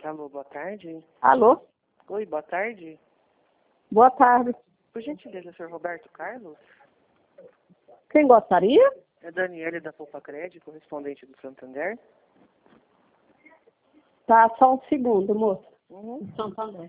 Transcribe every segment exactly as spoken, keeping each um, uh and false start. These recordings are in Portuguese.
Alô, boa tarde. Alô? Oi, boa tarde. Boa tarde. Por gentileza, senhor Roberto Carlos? Quem gostaria? É Daniele da Poupa Crédito, correspondente do Santander. Tá, só um segundo, moço. Uhum. Santander.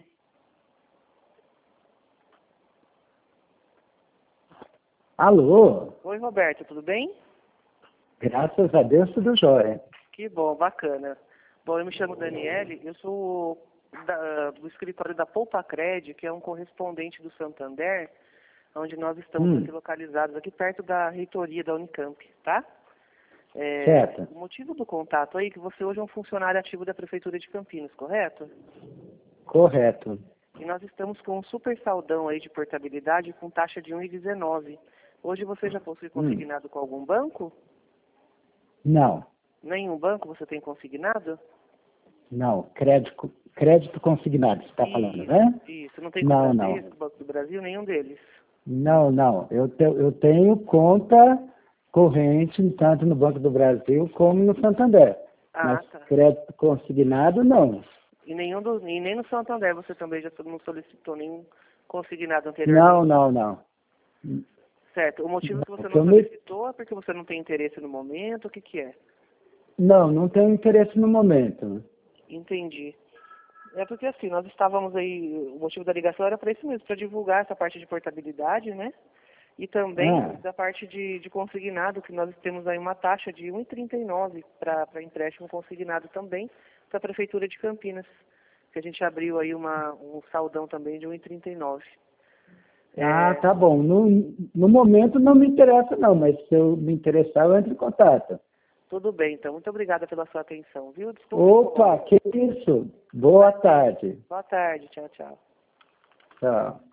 Alô? Oi, Roberto, tudo bem? Graças a Deus, tudo jóia. Que bom, bacana. Bom, eu me chamo Daniele, eu sou da- do escritório da Poupa Crédito, que é um correspondente do Santander, onde nós estamos Hum. aqui localizados, aqui perto da reitoria da Unicamp, tá? É, Certo. o motivo do contato aí é que você hoje é um funcionário ativo da Prefeitura de Campinas, correto? Correto. E nós estamos com um super saldão aí de portabilidade com taxa de um vírgula dezenove. Hoje você já possui consignado com algum banco? Não, Nenhum banco você tem consignado? não. Crédito, crédito consignado, você está falando, né? Isso, não tem Não, com o não. Bradesco, Banco do Brasil, nenhum deles. Não, não. Eu, te, eu tenho conta corrente tanto no Banco do Brasil como no Santander. Ah, Mas tá. crédito consignado, não. E, nenhum do, e nem no Santander você também já não solicitou nenhum consignado Não, anteriormente? não, não. Certo. O motivo que você Porque eu não me- solicitou é porque você não tem interesse no momento? O que que é? Não, não tenho interesse no momento. Entendi. É porque assim, nós estávamos aí, o motivo da ligação era para isso mesmo, para divulgar essa parte de portabilidade, né? E também Ah. da parte de, de consignado, que nós temos aí uma taxa de um vírgula trinta e nove para empréstimo consignado também para a Prefeitura de Campinas, que a gente abriu aí uma, um saldão também de um vírgula trinta e nove. Ah, É, tá bom. No, no momento não me interessa não, mas se eu me interessar, eu entro em contato. tudo bem, então. Muito obrigada pela sua atenção, viu? Desculpe Opa, incomodar. que isso? Boa tarde. Boa tarde, tchau, tchau. Tchau.